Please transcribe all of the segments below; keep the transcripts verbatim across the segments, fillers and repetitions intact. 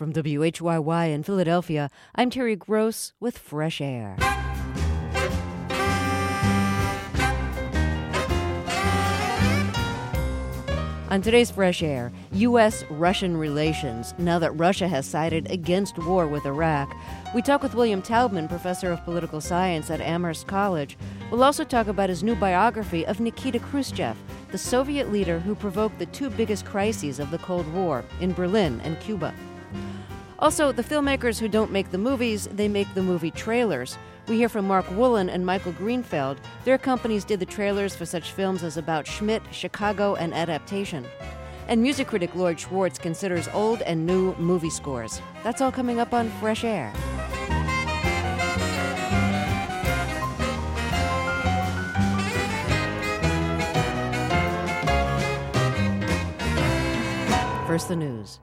From W H Y Y in Philadelphia, I'm Terry Gross with Fresh Air. On today's Fresh Air, U S Russian relations, now that Russia has sided against war with Iraq. We talk with William Taubman, professor of political science at Amherst College. We'll also talk about his new biography of Nikita Khrushchev, the Soviet leader who provoked the two biggest crises of the Cold War in Berlin and Cuba. Also, the filmmakers who don't make the movies, they make the movie trailers. We hear from Mark Woolen and Michael Greenfeld. Their companies did the trailers for such films as About Schmidt, Chicago, and Adaptation. And music critic Lloyd Schwartz considers old and new movie scores. That's all coming up on Fresh Air. First, the news.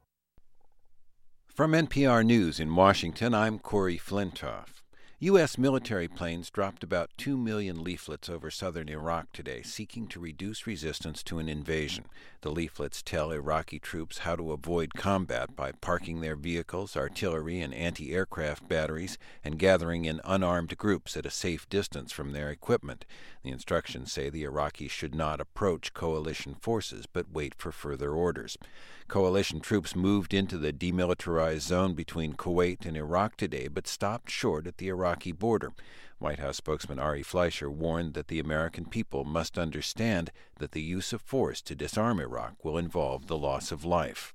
From N P R News in Washington, I'm Corey Flintoff. U S military planes dropped about two million leaflets over southern Iraq today, seeking to reduce resistance to an invasion. The leaflets tell Iraqi troops how to avoid combat by parking their vehicles, artillery, and anti-aircraft batteries and gathering in unarmed groups at a safe distance from their equipment. The instructions say the Iraqis should not approach coalition forces but wait for further orders. Coalition troops moved into the demilitarized zone between Kuwait and Iraq today, but stopped short at the Iraqi border. White House spokesman Ari Fleischer warned that the American people must understand that the use of force to disarm Iraq will involve the loss of life.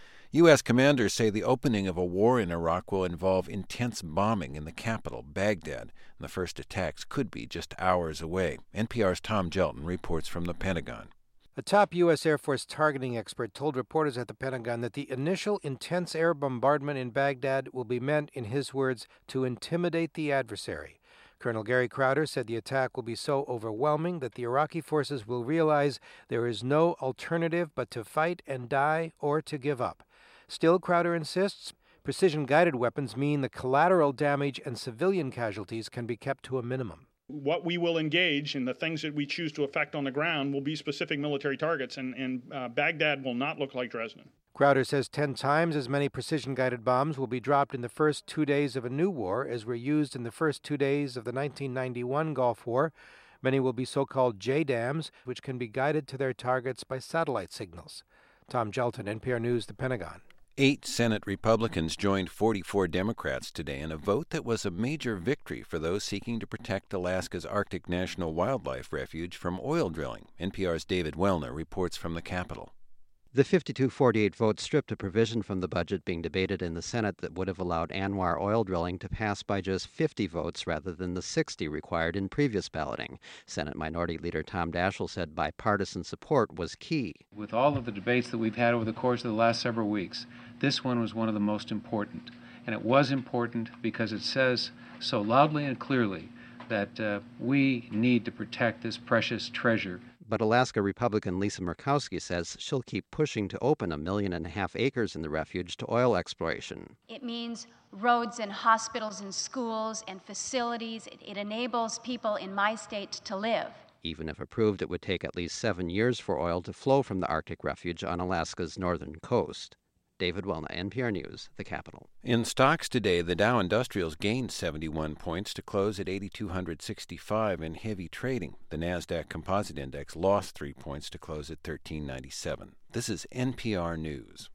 U S commanders say the opening of a war in Iraq will involve intense bombing in the capital, Baghdad, and the first attacks could be just hours away. N P R's Tom Gelton reports from the Pentagon. A top U S Air Force targeting expert told reporters at the Pentagon that the initial intense air bombardment in Baghdad will be meant, in his words, to intimidate the adversary. Colonel Gary Crowder said the attack will be so overwhelming that the Iraqi forces will realize there is no alternative but to fight and die or to give up. Still, Crowder insists, precision-guided weapons mean the collateral damage and civilian casualties can be kept to a minimum. What we will engage in the things that we choose to affect on the ground will be specific military targets, and, and uh, Baghdad will not look like Dresden. Crowder says ten times as many precision-guided bombs will be dropped in the first two days of a new war as were used in the first two days of the nineteen ninety-one Gulf War. Many will be so-called J DAMs, which can be guided to their targets by satellite signals. Tom Gelton, N P R News, The Pentagon. Eight Senate Republicans joined forty-four Democrats today in a vote that was a major victory for those seeking to protect Alaska's Arctic National Wildlife Refuge from oil drilling. N P R's David Wellner reports from the Capitol. The fifty-two forty-eight vote stripped a provision from the budget being debated in the Senate that would have allowed ANWR oil drilling to pass by just fifty votes rather than the sixty required in previous balloting. Senate Minority Leader Tom Daschle said bipartisan support was key. With all of the debates that we've had over the course of the last several weeks, this one was one of the most important. And it was important because it says so loudly and clearly that uh, we need to protect this precious treasure. But Alaska Republican Lisa Murkowski says she'll keep pushing to open a million and a half acres in the refuge to oil exploration. It means roads and hospitals and schools and facilities. It, it enables people in my state to live. Even if approved, it would take at least seven years for oil to flow from the Arctic refuge on Alaska's northern coast. David Wellner, N P R News, The Capitol. In stocks today, the Dow Industrials gained seventy-one points to close at eight thousand two hundred sixty-five in heavy trading. The Nasdaq Composite Index lost three points to close at thirteen ninety-seven. This is N P R News.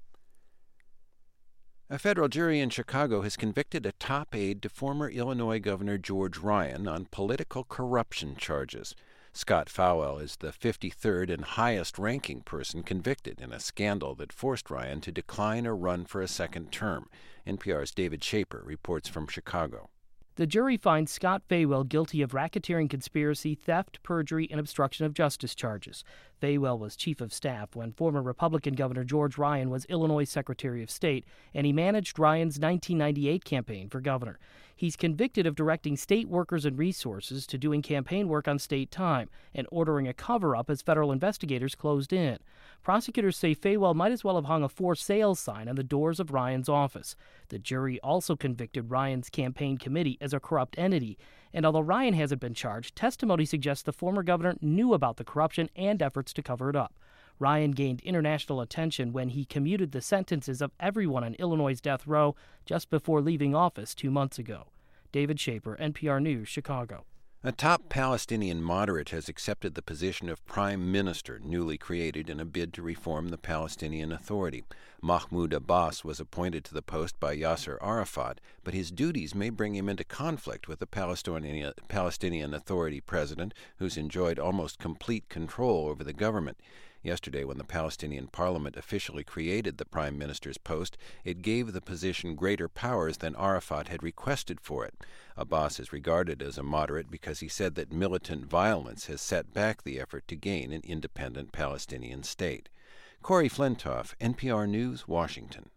A federal jury in Chicago has convicted a top aide to former Illinois Governor George Ryan on political corruption charges. Scott Fowell is the fifty-third and highest-ranking person convicted in a scandal that forced Ryan to decline or run for a second term. N P R's David Schaper reports from Chicago. The jury finds Scott Faywell guilty of racketeering conspiracy, theft, perjury, and obstruction of justice charges. Faywell was chief of staff when former Republican Governor George Ryan was Illinois Secretary of State, and he managed Ryan's nineteen ninety-eight campaign for governor. He's convicted of directing state workers and resources to doing campaign work on state time and ordering a cover-up as federal investigators closed in. Prosecutors say Faywell might as well have hung a for sale sign on the doors of Ryan's office. The jury also convicted Ryan's campaign committee as a corrupt entity, and although Ryan hasn't been charged, testimony suggests the former governor knew about the corruption and efforts to cover it up. Ryan gained international attention when he commuted the sentences of everyone on Illinois' death row just before leaving office two months ago. David Shaper, N P R News, Chicago. A top Palestinian moderate has accepted the position of prime minister, newly created in a bid to reform the Palestinian Authority. Mahmoud Abbas was appointed to the post by Yasser Arafat, but his duties may bring him into conflict with the Palestinian, Palestinian Authority president, who's enjoyed almost complete control over the government. Yesterday, when the Palestinian parliament officially created the prime minister's post, it gave the position greater powers than Arafat had requested for it. Abbas is regarded as a moderate because he said that militant violence has set back the effort to gain an independent Palestinian state. Corey Flintoff, N P R News, Washington.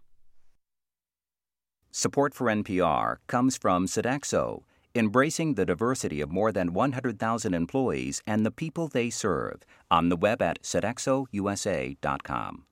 Support for N P R comes from Sodexo, embracing the diversity of more than one hundred thousand employees and the people they serve, on the web at sodexo u s a dot com.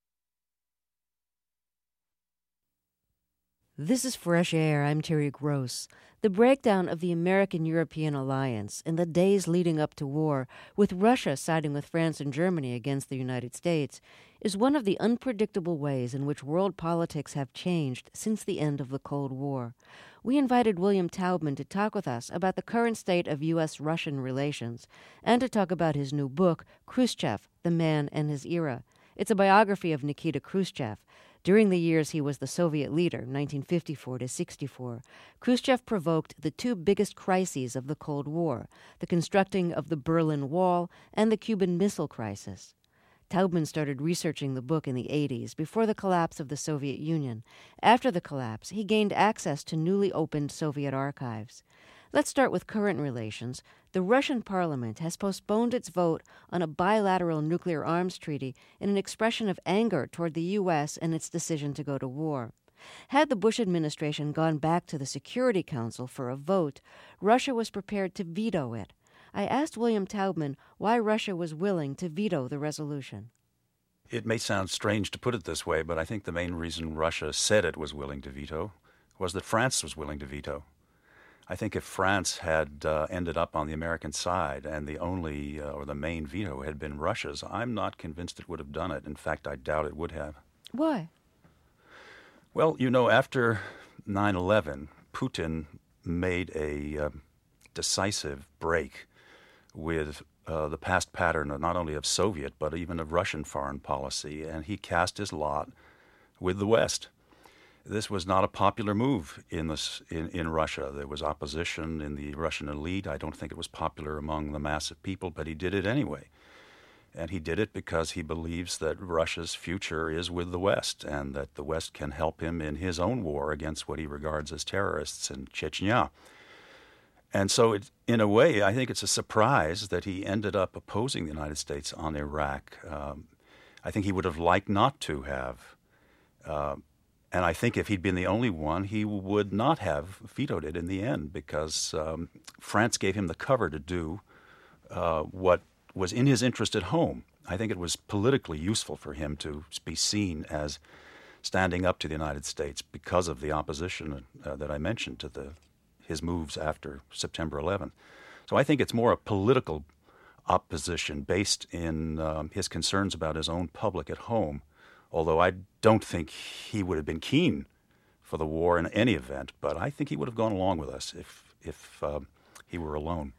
This is Fresh Air. I'm Terry Gross. The breakdown of the American-European alliance in the days leading up to war, with Russia siding with France and Germany against the United States, is one of the unpredictable ways in which world politics have changed since the end of the Cold War. We invited William Taubman to talk with us about the current state of U S Russian relations and to talk about his new book, Khrushchev, The Man and His Era. It's a biography of Nikita Khrushchev. During the years he was the Soviet leader, nineteen fifty-four to sixty-four, Khrushchev provoked the two biggest crises of the Cold War, the constructing of the Berlin Wall and the Cuban Missile Crisis. Taubman started researching the book in the eighties, before the collapse of the Soviet Union. After the collapse, he gained access to newly opened Soviet archives. Let's start with current relations. The Russian parliament has postponed its vote on a bilateral nuclear arms treaty in an expression of anger toward the U S and its decision to go to war. Had the Bush administration gone back to the Security Council for a vote, Russia was prepared to veto it. I asked William Taubman why Russia was willing to veto the resolution. It may sound strange to put it this way, but I think the main reason Russia said it was willing to veto was that France was willing to veto. I think if France had uh, ended up on the American side and the only uh, or the main veto had been Russia's, I'm not convinced it would have done it. In fact, I doubt it would have. Why? Well, you know, after nine eleven, Putin made a uh, decisive break with uh, the past pattern of not only of Soviet but even of Russian foreign policy, and he cast his lot with the West. This was not a popular move in, this, in, in Russia. There was opposition in the Russian elite. I don't think it was popular among the mass of people, but he did it anyway. And he did it because he believes that Russia's future is with the West and that the West can help him in his own war against what he regards as terrorists in Chechnya. And so, it, in a way, I think it's a surprise that he ended up opposing the United States on Iraq. Um, I think he would have liked not to have. Uh, and I think if he'd been the only one, he would not have vetoed it in the end because um, France gave him the cover to do uh, what was in his interest at home. I think it was politically useful for him to be seen as standing up to the United States because of the opposition uh, that I mentioned to the his moves after September eleventh. So I think it's more a political opposition based in um, his concerns about his own public at home, although I don't think he would have been keen for the war in any event, but I think he would have gone along with us if, if uh, he were alone.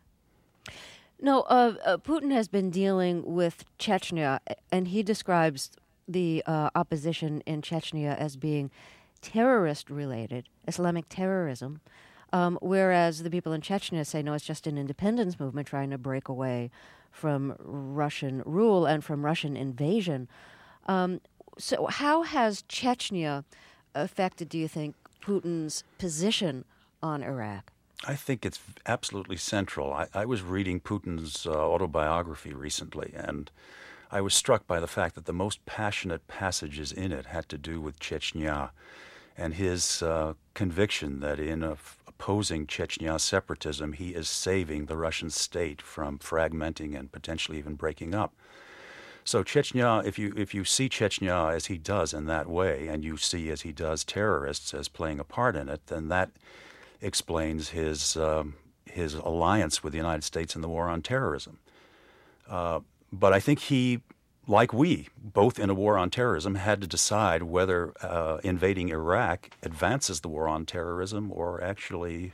No, uh, uh, Putin has been dealing with Chechnya, and he describes the uh, opposition in Chechnya as being terrorist-related, Islamic terrorism. Um, whereas the people in Chechnya say, no, it's just an independence movement trying to break away from Russian rule and from Russian invasion. Um, so how has Chechnya affected, do you think, Putin's position on Iraq? I think it's absolutely central. I, I was reading Putin's uh, autobiography recently, and I was struck by the fact that the most passionate passages in it had to do with Chechnya and his uh, conviction that in a opposing Chechnya separatism, he is saving the Russian state from fragmenting and potentially even breaking up. So Chechnya, if you if you see Chechnya as he does in that way, and you see as he does terrorists as playing a part in it, then that explains his um, his alliance with the United States in the war on terrorism. Uh, but I think he like we, both in a war on terrorism, had to decide whether uh, invading Iraq advances the war on terrorism or actually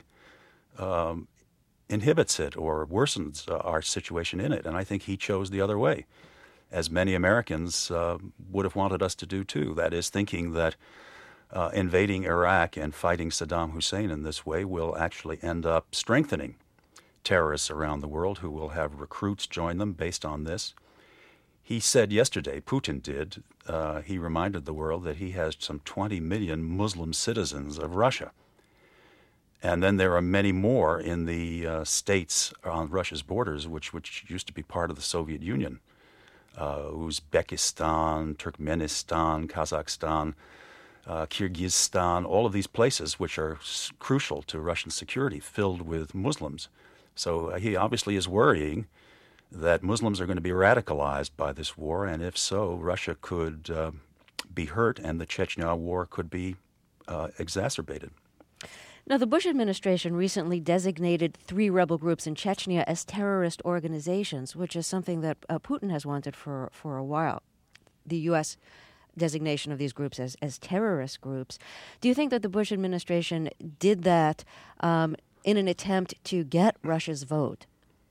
um, inhibits it or worsens uh, our situation in it. And I think he chose the other way, as many Americans uh, would have wanted us to do too. That is, thinking that uh, invading Iraq and fighting Saddam Hussein in this way will actually end up strengthening terrorists around the world who will have recruits join them based on this. He said yesterday, Putin did, uh, he reminded the world that he has some twenty million Muslim citizens of Russia. And then there are many more in the uh, states on Russia's borders, which, which used to be part of the Soviet Union. Uh, Uzbekistan, Turkmenistan, Kazakhstan, uh, Kyrgyzstan, all of these places which are s- crucial to Russian security, filled with Muslims. So uh, he obviously is worrying that Muslims are going to be radicalized by this war, and if so, Russia could uh, be hurt and the Chechnya war could be uh, exacerbated. Now, the Bush administration recently designated three rebel groups in Chechnya as terrorist organizations, which is something that uh, Putin has wanted for, for a while. The U S designation of these groups as, as terrorist groups. Do you think that the Bush administration did that um, in an attempt to get Russia's vote?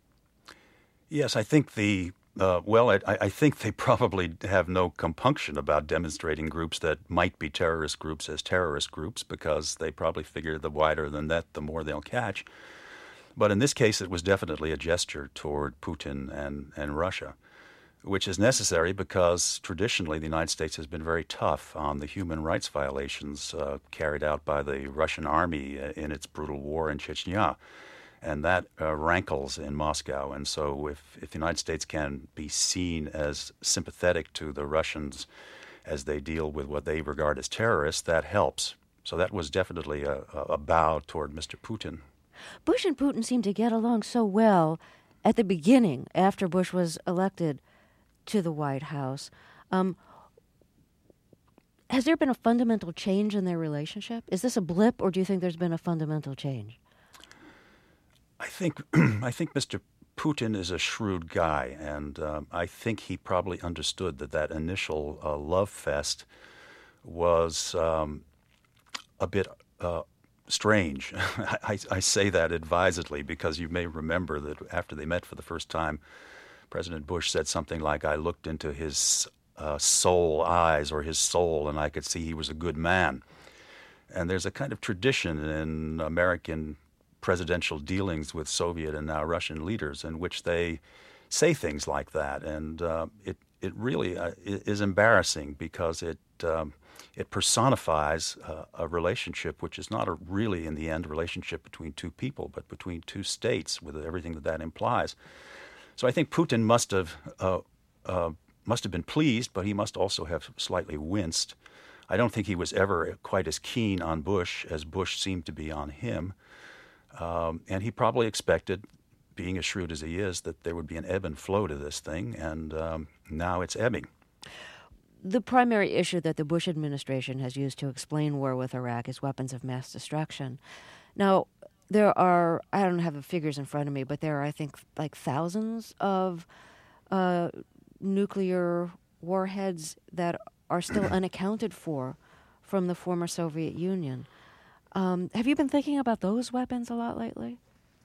Yes, I think the, uh, well, I, I think they probably have no compunction about demonstrating groups that might be terrorist groups as terrorist groups, because they probably figure the wider the net, the more they'll catch. But in this case, it was definitely a gesture toward Putin and, and Russia, which is necessary because traditionally the United States has been very tough on the human rights violations uh, carried out by the Russian army in its brutal war in Chechnya. And that uh, rankles in Moscow. And so if, if the United States can be seen as sympathetic to the Russians as they deal with what they regard as terrorists, that helps. So that was definitely a, a bow toward Mister Putin. Bush and Putin seemed to get along so well at the beginning, after Bush was elected to the White House. Um, has there been a fundamental change in their relationship? Is this a blip, or do you think there's been a fundamental change? I think I think Mister Putin is a shrewd guy, and um, I think he probably understood that that initial uh, love fest was um, a bit uh, strange. I, I say that advisedly because you may remember that after they met for the first time, President Bush said something like, "I looked into his uh, soul eyes or his soul, and I could see he was a good man." And there's a kind of tradition in American presidential dealings with Soviet and now Russian leaders in which they say things like that, and uh, it it really uh, is embarrassing because it um, it personifies uh, a relationship which is not a really in the end relationship between two people, but between two states with everything that that implies. So I think Putin must have uh, uh, must have been pleased, but he must also have slightly winced. I don't think he was ever quite as keen on Bush as Bush seemed to be on him. Um, and he probably expected, being as shrewd as he is, that there would be an ebb and flow to this thing, and um, now it's ebbing. The primary issue that the Bush administration has used to explain war with Iraq is weapons of mass destruction. Now, there are, I don't have the figures in front of me, but there are, I think, like thousands of uh, nuclear warheads that are still unaccounted for from the former Soviet Union. Um, have you been thinking about those weapons a lot lately?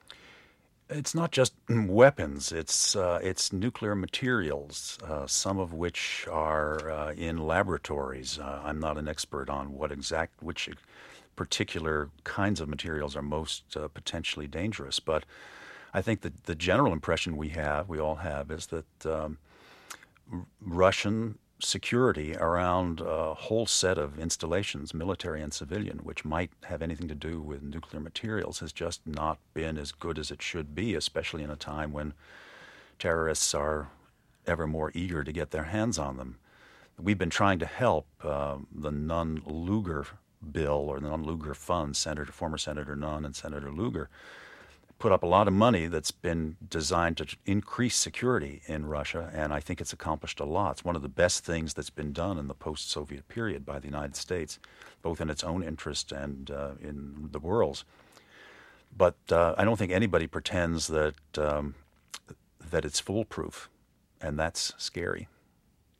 It's not just weapons. It's uh, it's nuclear materials, uh, some of which are uh, in laboratories. Uh, I'm not an expert on what exact, which particular kinds of materials are most uh, potentially dangerous. But I think that the general impression we have, we all have, is that um, r- Russian security around a whole set of installations, military and civilian, which might have anything to do with nuclear materials, has just not been as good as it should be, especially in a time when terrorists are ever more eager to get their hands on them. We've been trying to help uh, the Nunn-Lugar bill, or the Nunn-Lugar Fund, Senator, former Senator Nunn and Senator Lugar, put up a lot of money that's been designed to increase security in Russia, and I think it's accomplished a lot. It's one of the best things that's been done in the post-Soviet period by the United States, both in its own interest and uh, in the world's. But uh, I don't think anybody pretends that um, that it's foolproof, and that's scary.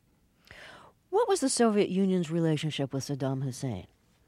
What was the Soviet Union's relationship with Saddam Hussein?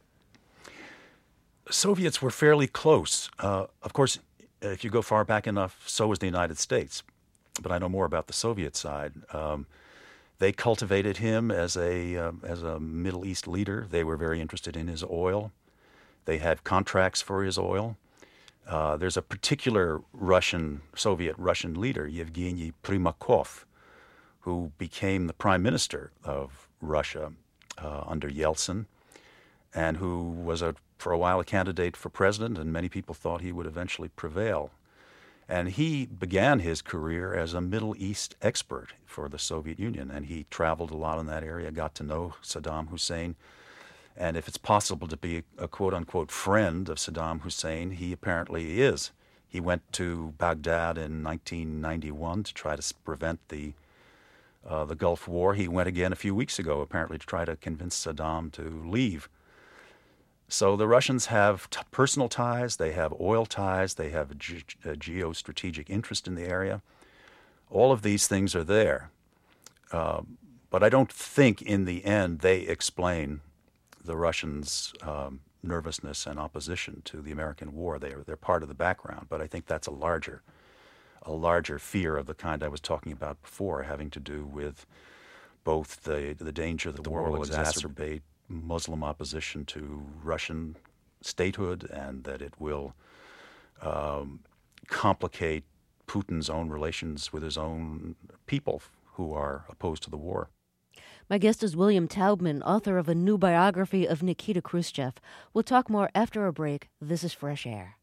Soviets were fairly close. Uh, of course, if you go far back enough, so was the United States. But I know more about the Soviet side. Um, they cultivated him as a uh, as a Middle East leader. They were very interested in his oil. They had contracts for his oil. Uh, there's a particular Russian, Soviet Russian leader, Yevgeny Primakov, who became the prime minister of Russia uh, under Yeltsin, and who was a, for a while a candidate for president, and many people thought he would eventually prevail. And he began his career as a Middle East expert for the Soviet Union, and he traveled a lot in that area, got to know Saddam Hussein. And if it's possible to be a quote-unquote friend of Saddam Hussein, he apparently is. He went to Baghdad in nineteen ninety-one to try to prevent the uh, the Gulf War. He went again a few weeks ago, apparently, to try to convince Saddam to leave. So the Russians have t- personal ties, they have oil ties, they have a, ge- a geostrategic interest in the area. All of these things are there. Uh, but I don't think in the end they explain the Russians' um, nervousness and opposition to the American war. They are, they're part of the background, but I think that's a larger, a larger fear of the kind I was talking about before, having to do with both the, the danger that the war will exacerbate Muslim opposition to Russian statehood, and that it will um, complicate Putin's own relations with his own people who are opposed to the war. My guest is William Taubman, author of a new biography of Nikita Khrushchev. We'll talk more after a break. This is Fresh Air.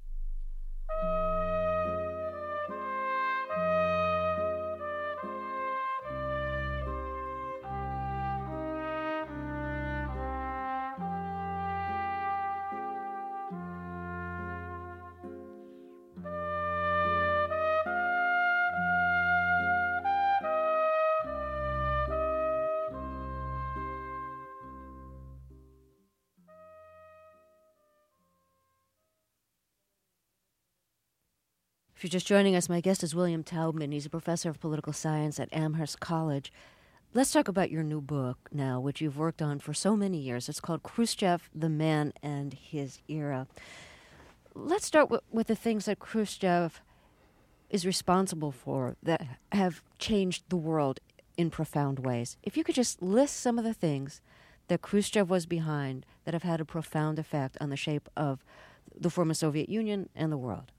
If you're just joining us, my guest is William Taubman. He's a professor of political science at Amherst College. Let's talk about your new book now, which you've worked on for so many years. It's called Khrushchev, the Man and His Era. Let's start with, with the things that Khrushchev is responsible for that have changed the world in profound ways. If you could just list some of the things that Khrushchev was behind that have had a profound effect on the shape of the former Soviet Union and the world.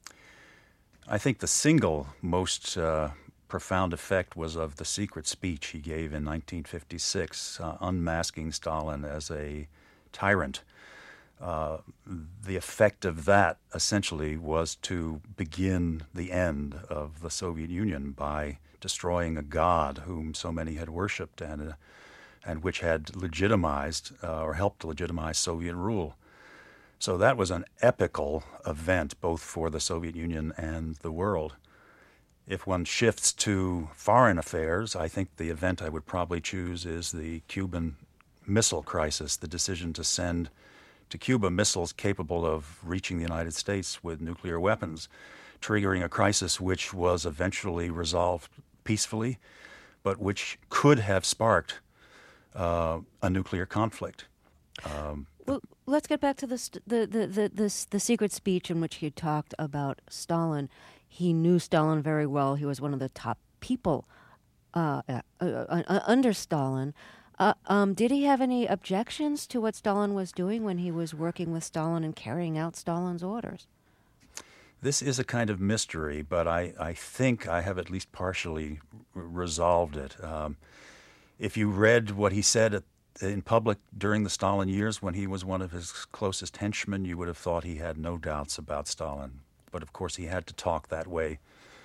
I think the single most uh, profound effect was of the secret speech he gave in nineteen fifty-six, uh, unmasking Stalin as a tyrant. Uh, the effect of that essentially was to begin the end of the Soviet Union by destroying a god whom so many had worshipped and, uh, and which had legitimized uh, or helped legitimize Soviet rule. So that was an epical event, both for the Soviet Union and the world. If one shifts to foreign affairs, I think the event I would probably choose is the Cuban Missile Crisis, the decision to send to Cuba missiles capable of reaching the United States with nuclear weapons, triggering a crisis which was eventually resolved peacefully, but which could have sparked uh, a nuclear conflict. Um, Well, let's get back to the, st- the, the, the, the, the secret speech in which he talked about Stalin. He knew Stalin very well. He was one of the top people uh, uh, uh, uh, under Stalin. Uh, um, did he have any objections to what Stalin was doing when he was working with Stalin and carrying out Stalin's orders? This is a kind of mystery, but I, I think I have at least partially r- resolved it. Um, if you read what he said at in public during the Stalin years, when he was one of his closest henchmen, you would have thought he had no doubts about Stalin. But of course, he had to talk that way.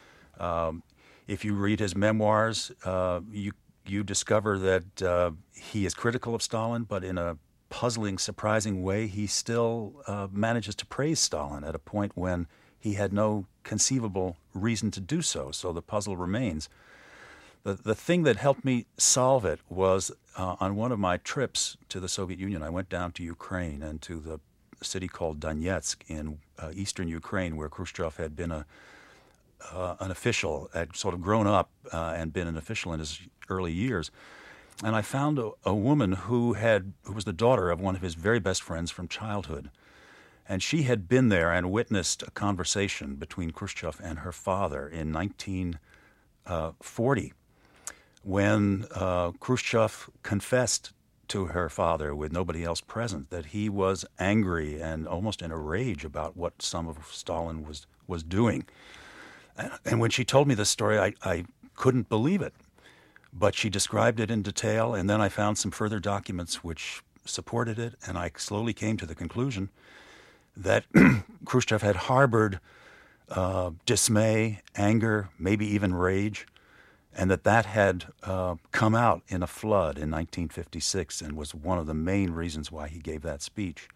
Um, if you read his memoirs, uh, you you discover that uh, he is critical of Stalin, but in a puzzling, surprising way, he still uh, manages to praise Stalin at a point when he had no conceivable reason to do so. So the puzzle remains. The, the thing that helped me solve it was uh, on one of my trips to the Soviet Union, I went down to Ukraine and to the city called Donetsk in uh, eastern Ukraine, where Khrushchev had been a uh, an official, had sort of grown up uh, and been an official in his early years. and I found a, a woman who had who was the daughter of one of his very best friends from childhood. And she had been there and witnessed a conversation between Khrushchev and her father in nineteen forty, when uh, Khrushchev confessed to her father, with nobody else present, that he was angry and almost in a rage about what some of Stalin was, was doing. And, and when she told me this story, I, I couldn't believe it. But she described it in detail, and then I found some further documents which supported it, and I slowly came to the conclusion that Khrushchev had harbored uh, dismay, anger, maybe even rage, and that that had uh, come out in a flood in nineteen fifty-six and was one of the main reasons why he gave that speech.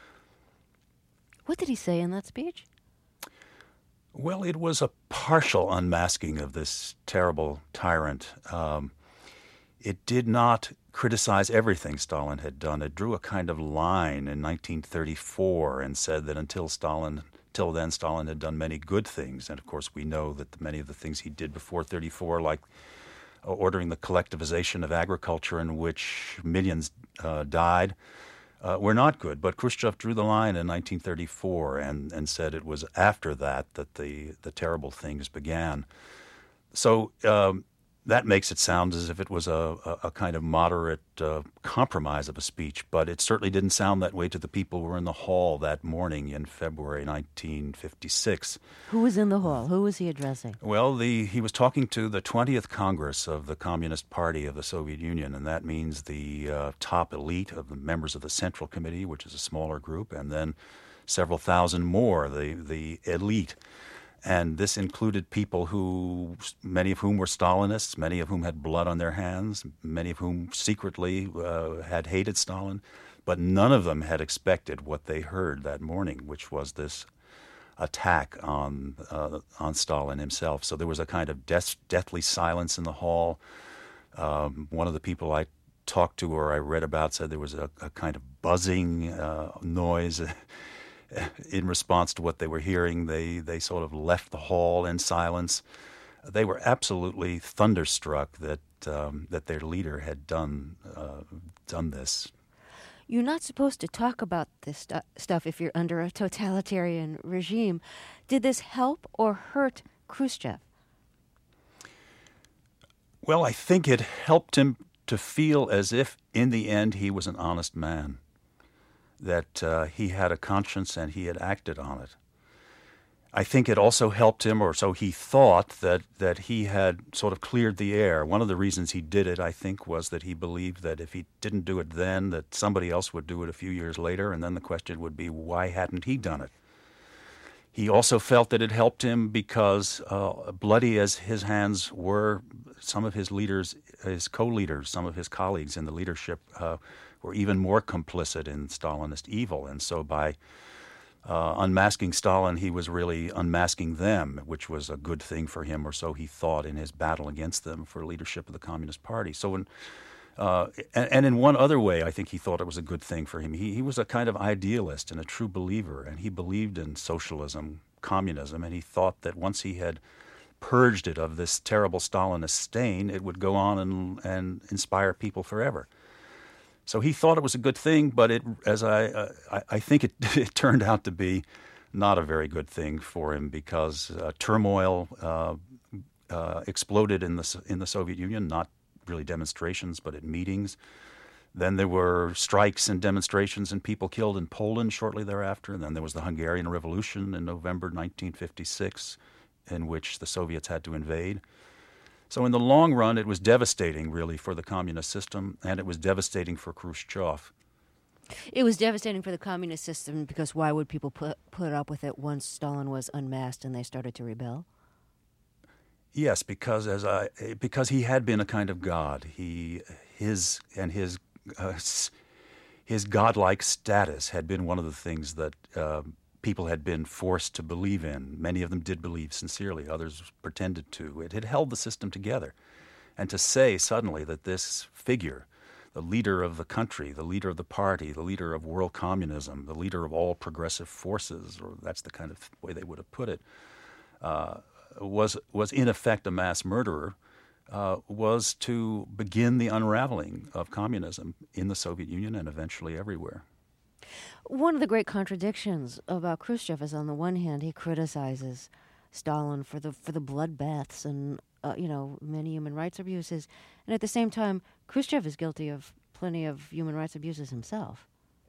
What did he say in that speech? Well, it was a partial unmasking of this terrible tyrant. Um, it did not criticize everything Stalin had done. It drew a kind of line in nineteen thirty-four and said that until Stalin, till then, Stalin had done many good things. And of course, we know that many of the things he did before thirty-four, like uh, ordering the collectivization of agriculture in which millions uh, died, uh, were not good. But Khrushchev drew the line in nineteen thirty-four and, and said it was after that that the, the terrible things began. So um, that makes it sound as if it was a, a, a kind of moderate uh, compromise of a speech, but it certainly didn't sound that way to the people who were in the hall that morning in February nineteen fifty-six. Who was in the hall? Who was he addressing? Well, the, he was talking to the twentieth Congress of the Communist Party of the Soviet Union, and that means the uh, top elite of the members of the Central Committee, which is a smaller group, and then several thousand more, the, the elite. And this included people who, many of whom were Stalinists, many of whom had blood on their hands, many of whom secretly uh, had hated Stalin, but none of them had expected what they heard that morning, which was this attack on uh, on Stalin himself. So there was a kind of death, deathly silence in the hall. Um, one of the people I talked to or I read about said there was a, a kind of buzzing uh, noise. In response to what they were hearing, they, they sort of left the hall in silence. They were absolutely thunderstruck that um, that their leader had done uh, done this. You're not supposed to talk about this stu- stuff if you're under a totalitarian regime. Did this help or hurt Khrushchev? Well, I think it helped him to feel as if, in the end, he was an honest man, that uh, he had a conscience and he had acted on it. I think it also helped him, or so he thought, that, that he had sort of cleared the air. One of the reasons he did it, I think, was that he believed that if he didn't do it then, that somebody else would do it a few years later, and then the question would be, why hadn't he done it? He also felt that it helped him because, uh, bloody as his hands were, some of his leaders, his co-leaders, some of his colleagues in the leadership uh, were even more complicit in Stalinist evil. And so by uh, unmasking Stalin, he was really unmasking them, which was a good thing for him, or so he thought in his battle against them for leadership of the Communist Party. So when, uh, and, and in one other way, I think he thought it was a good thing for him. He, he was a kind of idealist and a true believer, and he believed in socialism, communism, and he thought that once he had purged it of this terrible Stalinist stain, it would go on and, and inspire people forever. So he thought it was a good thing, but it, as I, uh, I, I think it, it turned out to be not a very good thing for him because uh, turmoil uh, uh, exploded in the in the Soviet Union, not really demonstrations, but at meetings. Then there were strikes and demonstrations and people killed in Poland shortly thereafter. And then there was the Hungarian Revolution in November nineteen fifty-six, in which the Soviets had to invade. So in the long run, it was devastating, really, for the communist system, and it was devastating for Khrushchev. It was devastating for the communist system because why would people put put up with it once Stalin was unmasked and they started to rebel? Yes, because as I because he had been a kind of god. He his and his uh, his godlike status had been one of the things that uh, people had been forced to believe in. Many of them did believe sincerely. Others pretended to. It had held the system together. And to say suddenly that this figure, the leader of the country, the leader of the party, the leader of world communism, the leader of all progressive forces, or that's the kind of way they would have put it, uh, was was in effect a mass murderer, uh, was to begin the unraveling of communism in the Soviet Union and eventually everywhere. One of the great contradictions about Khrushchev is, on the one hand, he criticizes Stalin for the for the bloodbaths and uh, you know many human rights abuses, and at the same time, Khrushchev is guilty of plenty of human rights abuses himself.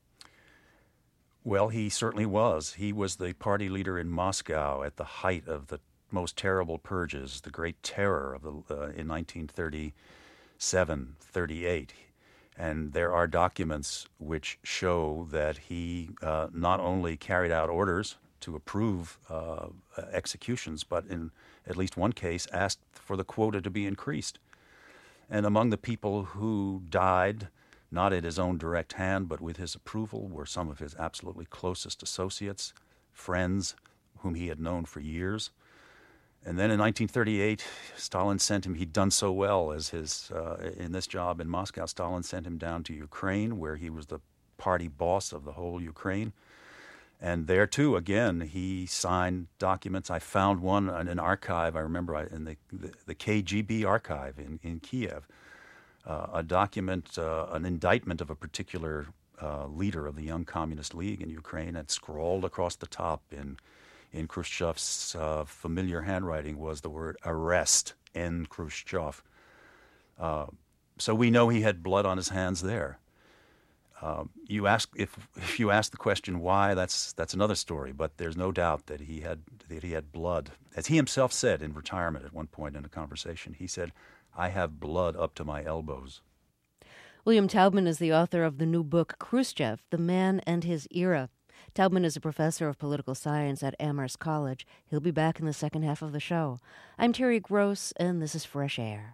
Well, he certainly was. He was the party leader in Moscow at the height of the most terrible purges, the Great Terror of the uh, in nineteen thirty-seven, thirty-eight. And there are documents which show that he uh, not only carried out orders to approve uh, executions, but in at least one case asked for the quota to be increased. And among the people who died, not at his own direct hand, but with his approval, were some of his absolutely closest associates, friends whom he had known for years. And then in nineteen thirty-eight, Stalin sent him, he'd done so well as his uh, in this job in Moscow, Stalin sent him down to Ukraine, where he was the party boss of the whole Ukraine. And there, too, again, he signed documents. I found one in an archive, I remember, in the, the, the K G B archive in, in Kiev, uh, a document, uh, an indictment of a particular uh, leader of the Young Communist League in Ukraine, and scrawled across the top in in Khrushchev's uh, familiar handwriting was the word arrest, N. Khrushchev. Uh, so we know he had blood on his hands there. Uh, you ask if if you ask the question why, that's that's another story. But there's no doubt that he had that he had blood, as he himself said in retirement at one point in a conversation. He said, "I have blood up to my elbows." William Taubman is the author of the new book Khrushchev: The Man and His Era. Taubman is a professor of political science at Amherst College. He'll be back in the second half of the show. I'm Terry Gross, and this is Fresh Air.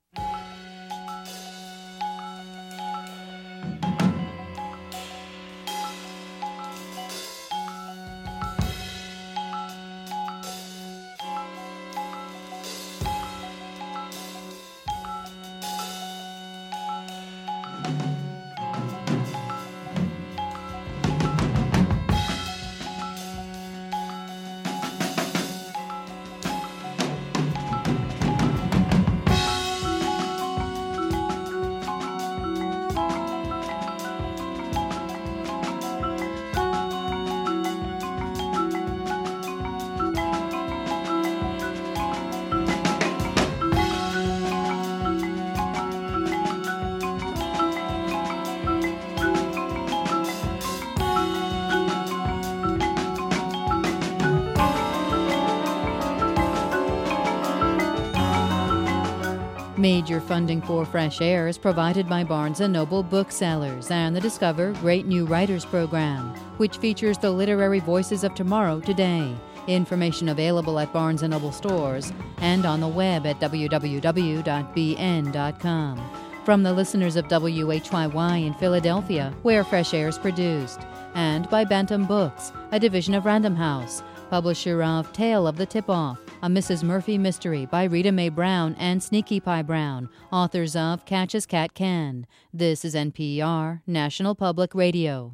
Major funding for Fresh Air is provided by Barnes and Noble Booksellers and the Discover Great New Writers program, which features the literary voices of tomorrow today. Information available at Barnes and Noble stores and on the web at w w w dot b n dot com. From the listeners of W H Y Y in Philadelphia, where Fresh Air is produced, and by Bantam Books, a division of Random House, publisher of Tale of the Tip-Off, a Missus Murphy mystery by Rita Mae Brown and Sneaky Pie Brown, authors of Catch as Cat Can. This is N P R, National Public Radio.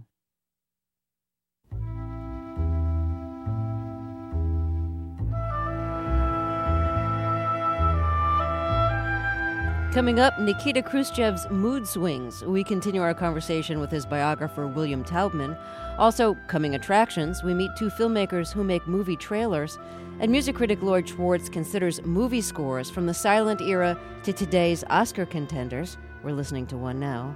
Coming up, Nikita Khrushchev's mood swings. We continue our conversation with his biographer, William Taubman. Also, coming attractions, we meet two filmmakers who make movie trailers. And music critic Lloyd Schwartz considers movie scores from the silent era to today's Oscar contenders. We're listening to one now.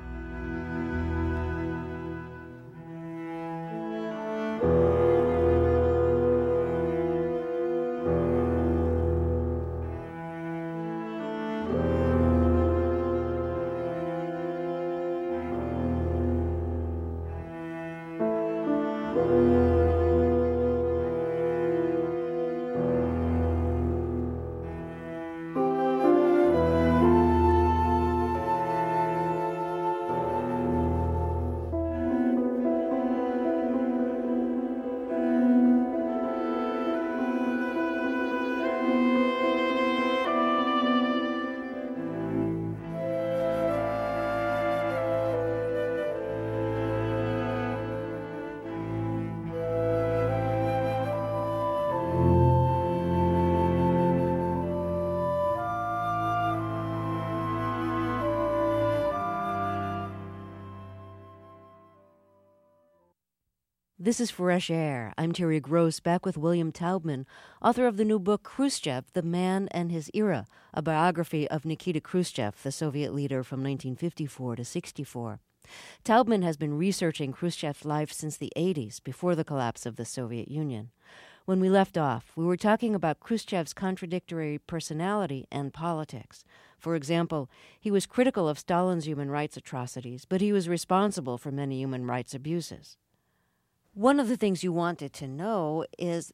This is Fresh Air. I'm Terry Gross, back with William Taubman, author of the new book Khrushchev, The Man and His Era, a biography of Nikita Khrushchev, the Soviet leader from nineteen fifty-four to sixty-four. Taubman has been researching Khrushchev's life since the eighties, before the collapse of the Soviet Union. When we left off, we were talking about Khrushchev's contradictory personality and politics. For example, he was critical of Stalin's human rights atrocities, but he was responsible for many human rights abuses. One of the things you wanted to know is,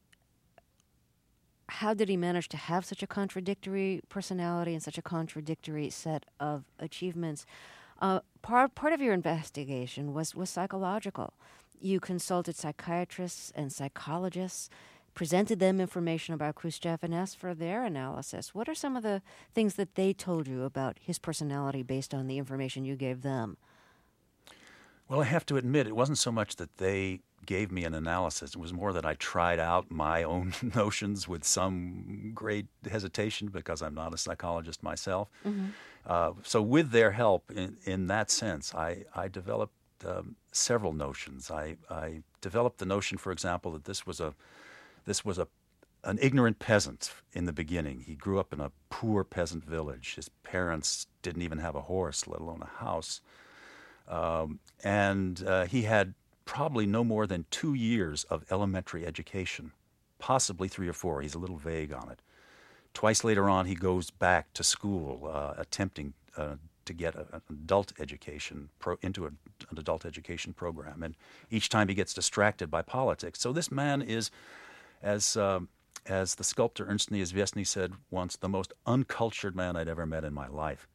how did he manage to have such a contradictory personality and such a contradictory set of achievements? Uh, part part of your investigation was, was psychological. You consulted psychiatrists and psychologists, presented them information about Khrushchev, and asked for their analysis. What are some of the things that they told you about his personality based on the information you gave them? Well, I have to admit, it wasn't so much that they gave me an analysis. It was more that I tried out my own notions with some great hesitation because I'm not a psychologist myself. Mm-hmm. Uh, so with their help in, in that sense, I, I developed um, several notions. I, I developed the notion, for example, that this was a this was a an ignorant peasant in the beginning. He grew up in a poor peasant village. His parents didn't even have a horse, let alone a house. Um, and uh, he had probably no more than two years of elementary education, possibly three or four. He's a little vague on it. Twice later on, he goes back to school, uh, attempting uh, to get a, an adult education, pro, into a, an adult education program. And each time he gets distracted by politics. So this man is, as um, as the sculptor Ernst Niewieczny said once, the most uncultured man I'd ever met in my life.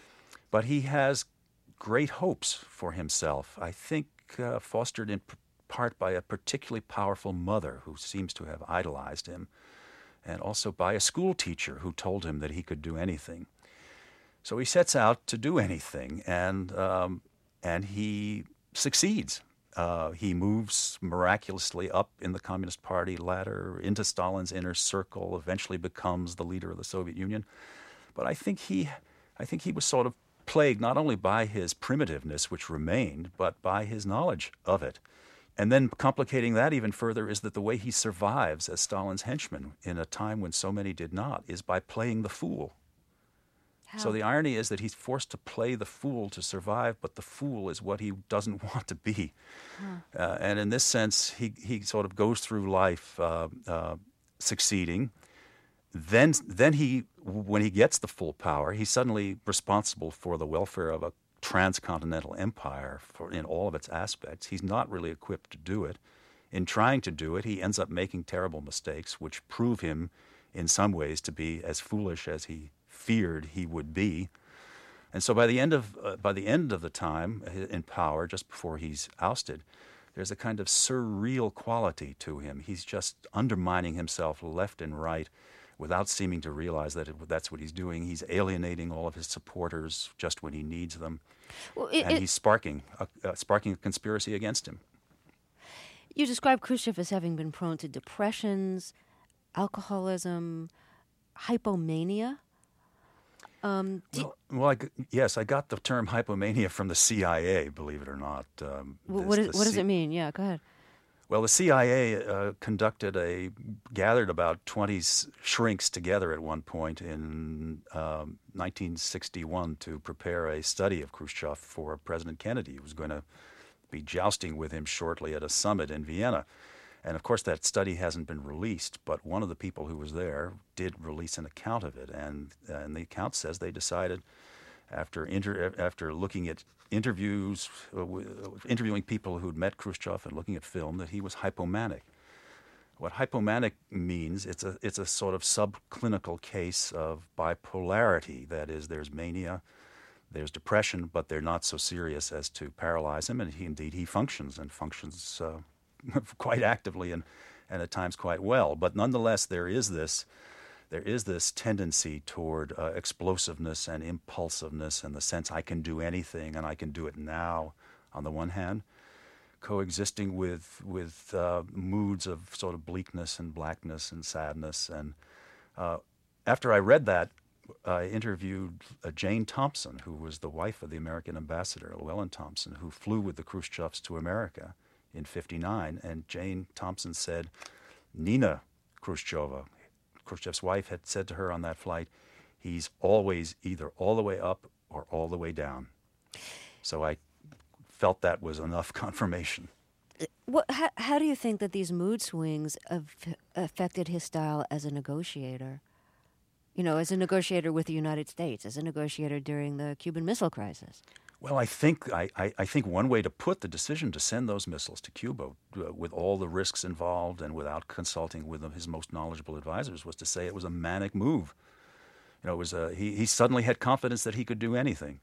But he has great hopes for himself, I think uh, fostered in p- part by a particularly powerful mother who seems to have idolized him, and also by a school teacher who told him that he could do anything. So he sets out to do anything, and um, and he succeeds. Uh, he moves miraculously up in the Communist Party ladder, into Stalin's inner circle, eventually becomes the leader of the Soviet Union. But I think he, I think he was sort of plagued not only by his primitiveness, which remained, but by his knowledge of it. And then complicating that even further is that the way he survives as Stalin's henchman in a time when so many did not is by playing the fool. How? So the irony is that he's forced to play the fool to survive, but the fool is what he doesn't want to be. Huh. Uh, and in this sense, he, he sort of goes through life uh, uh, succeeding. Then, then he, when he gets the full power, he's suddenly responsible for the welfare of a transcontinental empire for, in all of its aspects. He's not really equipped to do it. In trying to do it, he ends up making terrible mistakes, which prove him, in some ways, to be as foolish as he feared he would be. And so, by the end of uh, by the end of the time in power, just before he's ousted, there's a kind of surreal quality to him. He's just undermining himself left and right, without seeming to realize that it, that's what he's doing. He's alienating all of his supporters just when he needs them, well, it, and it, he's sparking a, uh, sparking a conspiracy against him. You describe Khrushchev as having been prone to depressions, alcoholism, hypomania. Um, well, well I, yes, I got the term hypomania from the C I A, believe it or not. Um, well, what, is, what does C- it mean? Yeah, go ahead. Well, the C I A uh, conducted a, gathered about twenty shrinks together at one point in um, nineteen sixty-one to prepare a study of Khrushchev for President Kennedy, who was going to be jousting with him shortly at a summit in Vienna. And of course, that study hasn't been released, but one of the people who was there did release an account of it. And, uh, and the account says they decided, after inter- after looking at interviews, uh, w- interviewing people who'd met Khrushchev and looking at film, that he was hypomanic. What hypomanic means, it's a it's a sort of subclinical case of bipolarity. That is, there's mania, there's depression, but they're not so serious as to paralyze him. And he, indeed, he functions and functions uh, quite actively and, and at times quite well. But nonetheless, there is this there is this tendency toward uh, explosiveness and impulsiveness and the sense I can do anything and I can do it now, on the one hand, coexisting with with uh, moods of sort of bleakness and blackness and sadness. And uh, after I read that, I interviewed uh, Jane Thompson, who was the wife of the American ambassador, Llewellyn Thompson, who flew with the Khrushchevs to America in fifty-nine, and Jane Thompson said, Nina Khrushcheva, Khrushchev's wife, had said to her on that flight, he's always either all the way up or all the way down. So I felt that was enough confirmation. What, how, how do you think that these mood swings have affected his style as a negotiator? You know, as a negotiator with the United States, as a negotiator during the Cuban Missile Crisis? Well, I think I, I, I think one way to put the decision to send those missiles to Cuba, uh, with all the risks involved and without consulting with his most knowledgeable advisors, was to say it was a manic move. You know, it was a, he, he suddenly had confidence that he could do anything.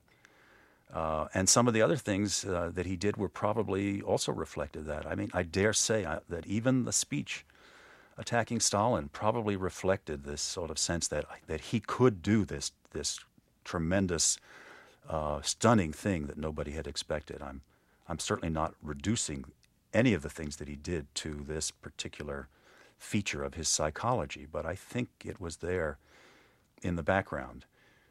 Uh, and some of the other things uh, that he did were probably also reflected that. I mean, I dare say I, that even the speech attacking Stalin probably reflected this sort of sense that that he could do this this tremendous, uh, stunning thing that nobody had expected. I'm I'm certainly not reducing any of the things that he did to this particular feature of his psychology, but I think it was there in the background.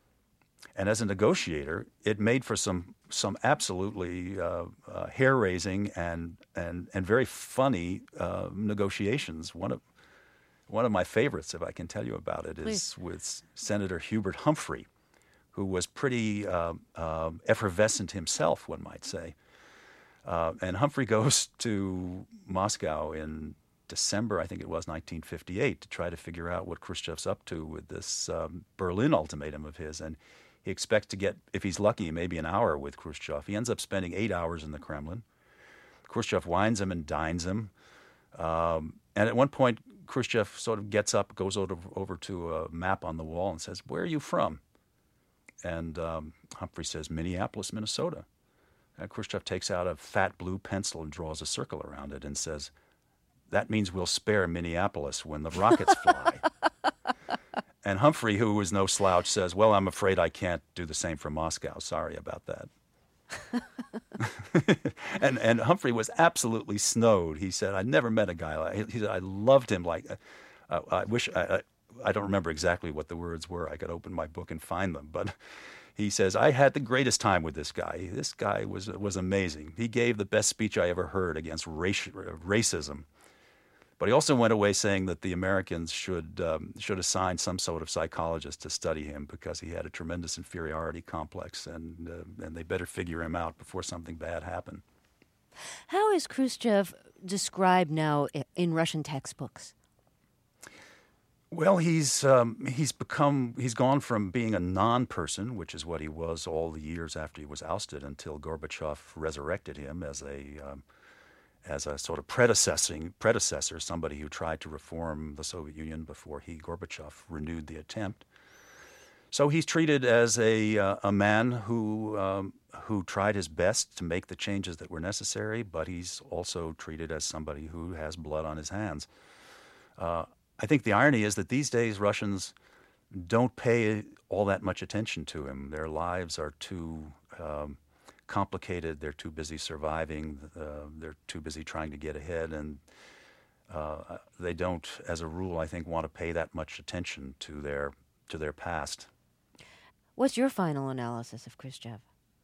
And as a negotiator, it made for some some absolutely uh, uh, hair-raising and and and very funny uh, negotiations. One of one of my favorites, if I can tell you about it, is Please. with Senator Hubert Humphrey, who was pretty uh, uh, effervescent himself, one might say. Uh, and Humphrey goes to Moscow in December, I think it was, nineteen fifty-eight, to try to figure out what Khrushchev's up to with this um, Berlin ultimatum of his. And he expects to get, if he's lucky, maybe an hour with Khrushchev. He ends up spending eight hours in the Kremlin. Khrushchev wines him and dines him. Um, and at one point, Khrushchev sort of gets up, goes over, over to a map on the wall and says, "Where are you from?" And um, Humphrey says, "Minneapolis, Minnesota." And Khrushchev takes out a fat blue pencil and draws a circle around it and says, "That means we'll spare Minneapolis when the rockets fly." And Humphrey, who was no slouch, says, "Well, I'm afraid I can't do the same for Moscow. Sorry about that." and and Humphrey was absolutely snowed. He said, "I never met a guy like." He said, "I loved him like. Uh, I wish I, I I don't remember exactly what the words were. I could open my book and find them, but." He says, "I had the greatest time with this guy. This guy was was amazing. He gave the best speech I ever heard against race, racism." But he also went away saying that the Americans should um, should assign some sort of psychologist to study him because he had a tremendous inferiority complex, and uh, and they better figure him out before something bad happened. How is Khrushchev described now in Russian textbooks? Well, he's um, he's become he's gone from being a non-person, which is what he was all the years after he was ousted, until Gorbachev resurrected him as a um, as a sort of predecessing predecessor, somebody who tried to reform the Soviet Union before he, Gorbachev, renewed the attempt. So he's treated as a uh, a man who um, who tried his best to make the changes that were necessary, but he's also treated as somebody who has blood on his hands. Uh, I think the irony is that these days Russians don't pay all that much attention to him. Their lives are too um, complicated. They're too busy surviving. Uh, they're too busy trying to get ahead, and uh, they don't, as a rule, I think, want to pay that much attention to their to their past. What's your final analysis of Khrushchev?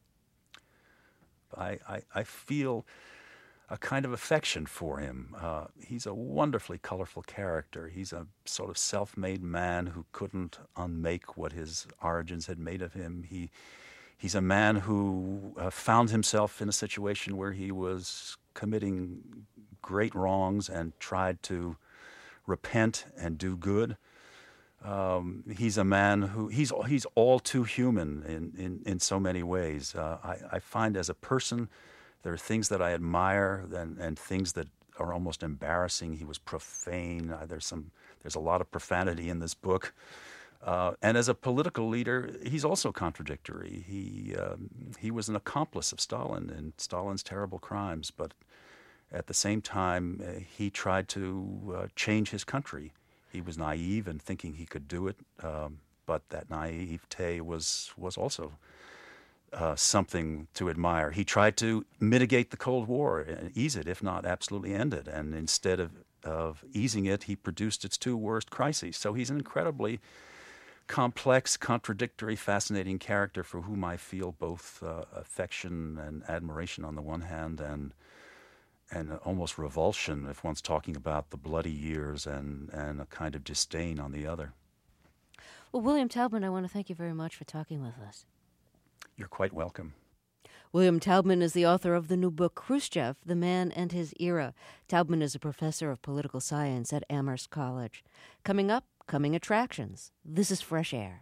I I, I feel a kind of affection for him. Uh, he's a wonderfully colorful character. He's a sort of self-made man who couldn't unmake what his origins had made of him. He, he's a man who uh, found himself in a situation where he was committing great wrongs and tried to repent and do good. Um, he's a man who, he's he's all too human in, in, in so many ways. Uh, I, I find as a person, there are things that I admire and, and things that are almost embarrassing. He was profane. Uh, there's some. There's a lot of profanity in this book. Uh, and as a political leader, he's also contradictory. He um, he was an accomplice of Stalin and Stalin's terrible crimes, but at the same time, uh, he tried to uh, change his country. He was naive and thinking he could do it, um, but that naivete was was also Uh, something to admire. He tried to mitigate the Cold War and ease it, if not absolutely end it. And instead of, of easing it, he produced its two worst crises. So he's an incredibly complex, contradictory, fascinating character for whom I feel both uh, affection and admiration on the one hand, and and almost revulsion if one's talking about the bloody years and, and a kind of disdain on the other. Well, William Taubman, I want to thank you very much for talking with us. You're quite welcome. William Taubman is the author of the new book, Khrushchev, The Man and His Era. Taubman is a professor of political science at Amherst College. Coming up, coming attractions. This is Fresh Air.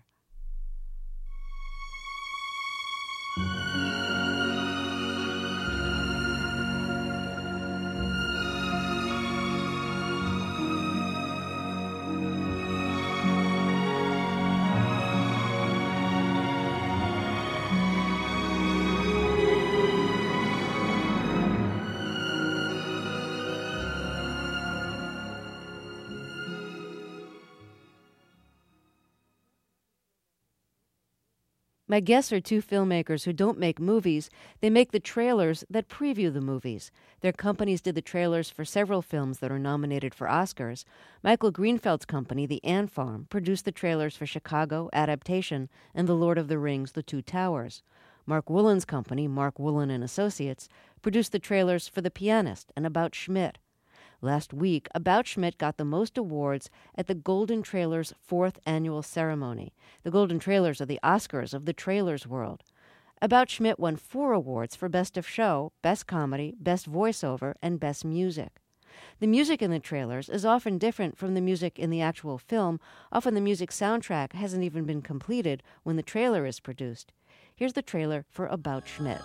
My guests are two filmmakers who don't make movies. They make the trailers that preview the movies. Their companies did the trailers for several films that are nominated for Oscars. Michael Greenfeld's company, The Ant Farm, produced the trailers for Chicago, Adaptation, and The Lord of the Rings, The Two Towers. Mark Woolen's company, Mark Woolen and Associates, produced the trailers for The Pianist and About Schmidt. Last week, About Schmidt got the most awards at the Golden Trailers' fourth annual ceremony. The Golden Trailers are the Oscars of the trailers world. About Schmidt won four awards for Best of Show, Best Comedy, Best Voiceover, and Best Music. The music in the trailers is often different from the music in the actual film. Often the music soundtrack hasn't even been completed when the trailer is produced. Here's the trailer for About Schmidt.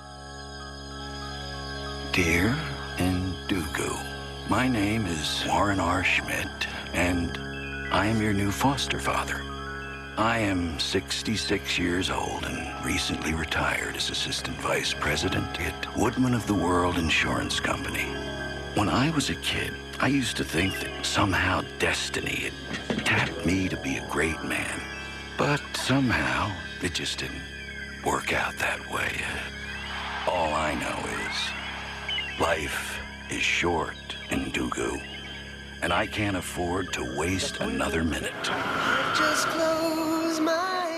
Dear Ndugu, my name is Warren R. Schmidt, and I am your new foster father. I am sixty-six years old and recently retired as Assistant Vice President at Woodman of the World Insurance Company. When I was a kid, I used to think that somehow destiny had tapped me to be a great man. But somehow, it just didn't work out that way. All I know is life is short, Ndugu, and I can't afford to waste another minute. Just close my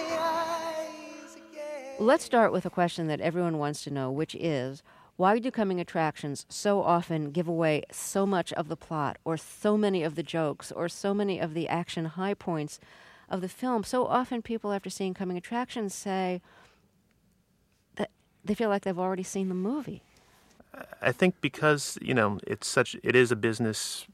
eyes again. Let's start with a question that everyone wants to know, which is, why do coming attractions so often give away so much of the plot, or so many of the jokes, or so many of the action high points of the film? So often people, after seeing coming attractions, say that they feel like they've already seen the movie. I think because, you know, it's such, it is a business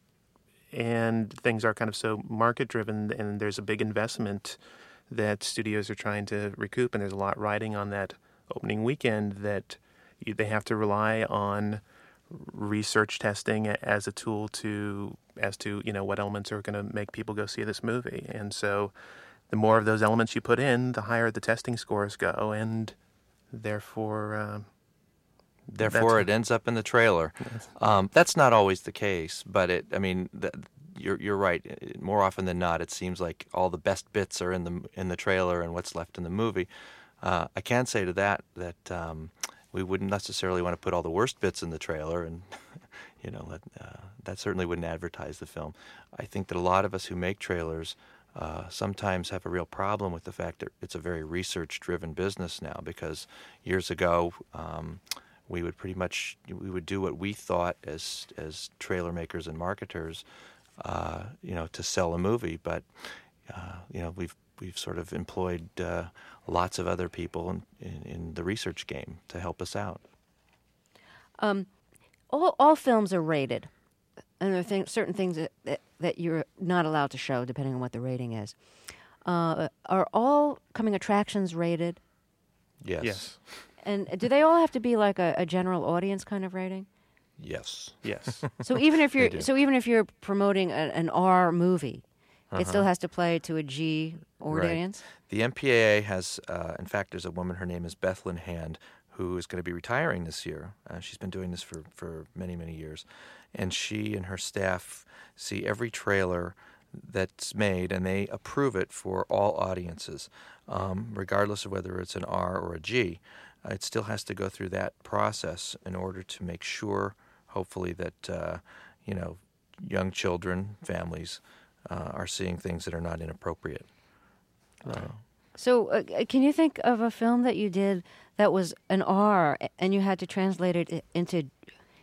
and things are kind of so market driven, and there's a big investment that studios are trying to recoup, and there's a lot riding on that opening weekend, that you, they have to rely on research testing as a tool to, as to, you know, what elements are going to make people go see this movie. And so the more of those elements you put in, the higher the testing scores go, and therefore... Uh, Therefore, That's, it ends up in the trailer. Yes. Um, that's not always the case, but it. I mean, the, you're you're right. More often than not, it seems like all the best bits are in the in the trailer, and what's left in the movie. Uh, I can say to that that um, we wouldn't necessarily want to put all the worst bits in the trailer, and you know let, uh, that certainly wouldn't advertise the film. I think that a lot of us who make trailers uh, sometimes have a real problem with the fact that it's a very research-driven business now, because years ago. Um, We would pretty much we would do what we thought as as trailer makers and marketers, uh, you know, to sell a movie. But uh, you know, we've we've sort of employed uh, lots of other people in, in, in the research game to help us out. Um, all all films are rated, and there are th- certain things that, that that you're not allowed to show depending on what the rating is. Uh, are all coming attractions rated? Yes. Yes. And do they all have to be like a, a general audience kind of rating? Yes. Yes. So even if you're so even if you're promoting a, an R movie, uh-huh. it still has to play to a G audience? Right. The M P A A has, uh, in fact, there's a woman, her name is Bethlyn Hand, who is going to be retiring this year. Uh, she's been doing this for, for many, many years. And she and her staff see every trailer that's made, and they approve it for all audiences, um, regardless of whether it's an R or a G. Uh, it still has to go through that process in order to make sure, hopefully, that uh, you know, young children, families, uh, are seeing things that are not inappropriate. Uh, so, uh, can you think of a film that you did that was an R, and you had to translate it into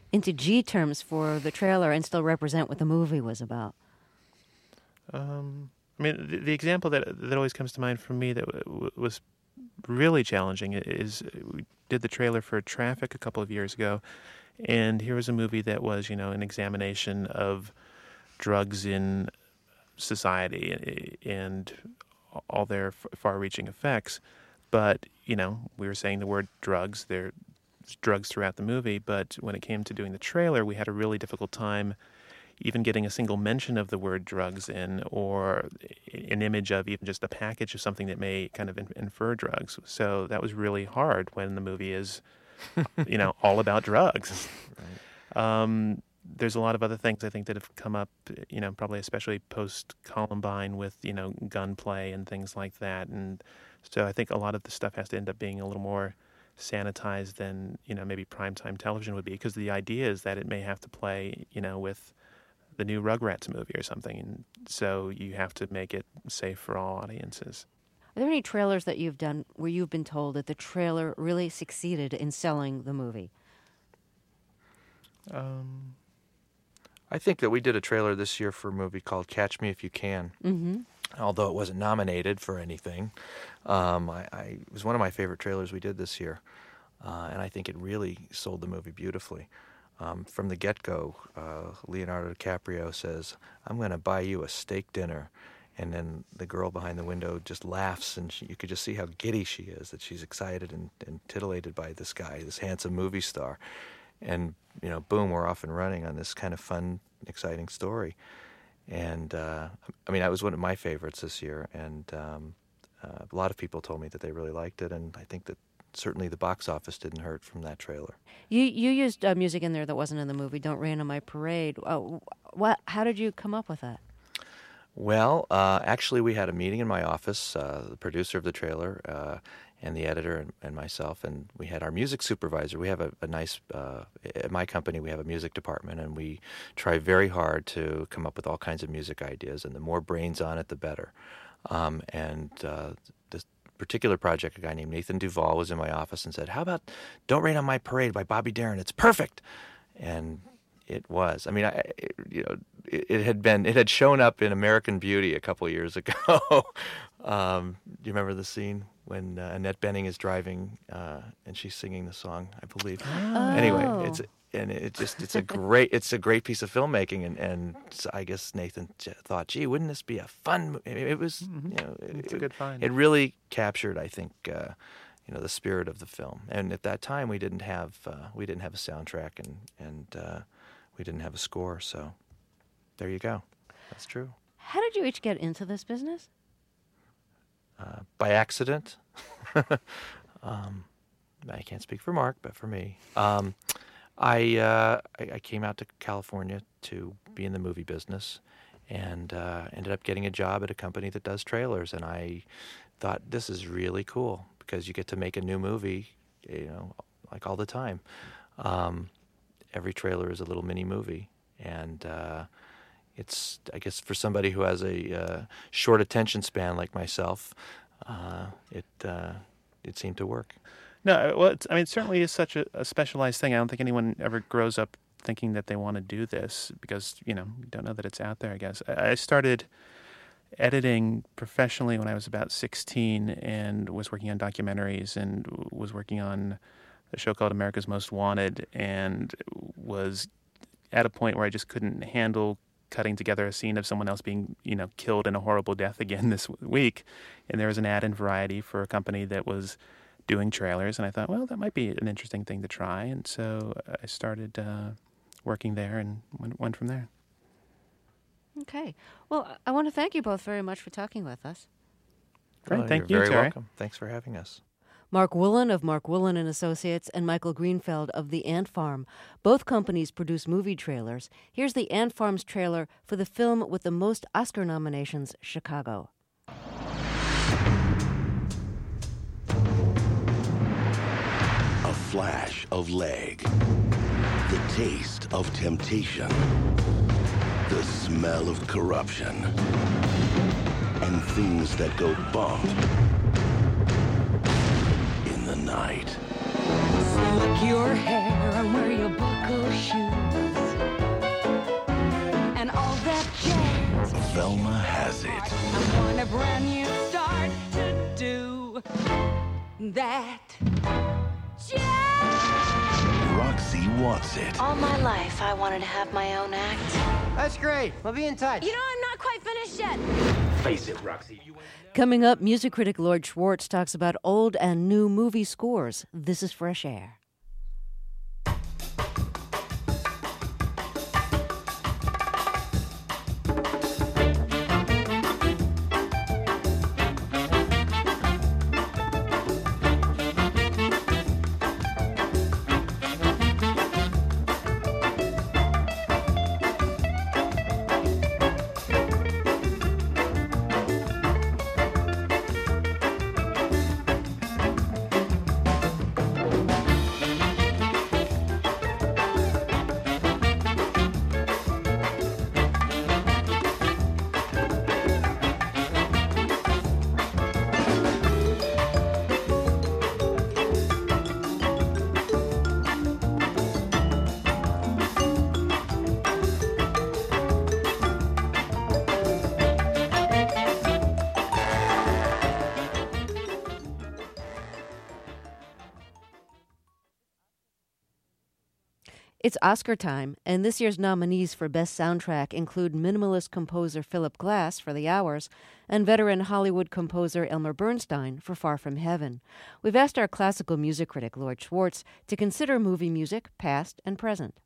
into G terms for the trailer and still represent what the movie was about? Um, I mean, the, the example that that always comes to mind for me that w- was really challenging is we did the trailer for Traffic a couple of years ago, and here was a movie that was, you know, an examination of drugs in society and all their f- far-reaching effects. But, you know, we were saying the word drugs, there's drugs throughout the movie, but when it came to doing the trailer, we had a really difficult time even getting a single mention of the word drugs in, or an image of even just a package of something that may kind of infer drugs. So that was really hard when the movie is, you know, all about drugs. Right. Um, there's a lot of other things I think that have come up, you know, probably especially post-Columbine with, you know, gunplay and things like that. And so I think a lot of the stuff has to end up being a little more sanitized than, you know, maybe primetime television would be, because the idea is that it may have to play, you know, with the new Rugrats movie or something, and so you have to make it safe for all audiences. Are there any trailers that you've done where you've been told that the trailer really succeeded in selling the movie? Um, I think that we did a trailer this year for a movie called Catch Me If You Can. Mm-hmm. Although it wasn't nominated for anything, um, I, I, it was one of my favorite trailers we did this year, uh, and I think it really sold the movie beautifully. Um, from the get-go, uh, Leonardo DiCaprio says, "I'm going to buy you a steak dinner." And then the girl behind the window just laughs, and she, you could just see how giddy she is, that she's excited and, and titillated by this guy, this handsome movie star. And, you know, boom, we're off and running on this kind of fun, exciting story. And, uh, I mean, that was one of my favorites this year. And um, uh, a lot of people told me that they really liked it, and I think that certainly the box office didn't hurt from that trailer. You you used uh, music in there that wasn't in the movie, Don't Rain on My Parade. Uh, what? How did you come up with that? Well, uh, actually, we had a meeting in my office, uh, the producer of the trailer uh, and the editor and, and myself, and we had our music supervisor. We have a, a nice, uh, at my company, we have a music department, and we try very hard to come up with all kinds of music ideas, and the more brains on it, the better. Um, and uh, this particular project, a guy named Nathan Duvall was in my office and said, "How about Don't Rain on My Parade by Bobby Darin? It's perfect." And it was. I mean, I, it, you know, it, it had been, it had shown up in American Beauty a couple of years ago. um, do you remember the scene when uh, Annette Bening is driving uh, and she's singing the song? I believe. Oh. Anyway, it's and it just it's a great it's a great piece of filmmaking, and and I guess Nathan thought, gee, wouldn't this be a fun movie? It was, mm-hmm. you know, it's it, a good find. It really captured, I think, uh, you know, the spirit of the film. And at that time, we didn't have uh, we didn't have a soundtrack, and and uh, we didn't have a score. So there you go. That's true. How did you each get into this business? Uh, by accident. um, I can't speak for Mark, but for me. Um, I, uh, I I came out to California to be in the movie business, and uh, ended up getting a job at a company that does trailers. And I thought, this is really cool because you get to make a new movie, you know, like all the time. Um, every trailer is a little mini movie, and uh, it's, I guess, for somebody who has a uh, short attention span like myself, uh, it uh, it seemed to work. No, well, it's, I mean, it certainly is such a, a specialized thing. I don't think anyone ever grows up thinking that they want to do this because, you know, you don't know that it's out there, I guess. I, I started editing professionally when I was about sixteen and was working on documentaries and was working on a show called America's Most Wanted, and was at a point where I just couldn't handle cutting together a scene of someone else being, you know, killed in a horrible death again this week. And there was an ad in Variety for a company that was doing trailers, and I thought, well, that might be an interesting thing to try. And so I started uh, working there and went, went from there. Okay. Well, I want to thank you both very much for talking with us. Great. Well, thank you're you, very Terry. welcome. Thanks for having us. Mark Woolen of Mark Woolen and Associates and Michael Greenfeld of The Ant Farm. Both companies produce movie trailers. Here's The Ant Farm's trailer for the film with the most Oscar nominations, Chicago. A flash of leg. The taste of temptation. The smell of corruption. And things that go bump in the night. Slick your hair and wear your buckle shoes and all that jazz. Velma has it. I want a brand new start to do that jazz. Roxy wants it. All my life, I wanted to have my own act. That's great. We'll be in touch. You know, I'm not quite finished yet. Face it, Roxy. Coming up, music critic Lord Schwartz talks about old and new movie scores. This is Fresh Air. It's Oscar time, and this year's nominees for Best Soundtrack include minimalist composer Philip Glass for The Hours and veteran Hollywood composer Elmer Bernstein for Far From Heaven. We've asked our classical music critic, Lord Schwartz, to consider movie music, past and present.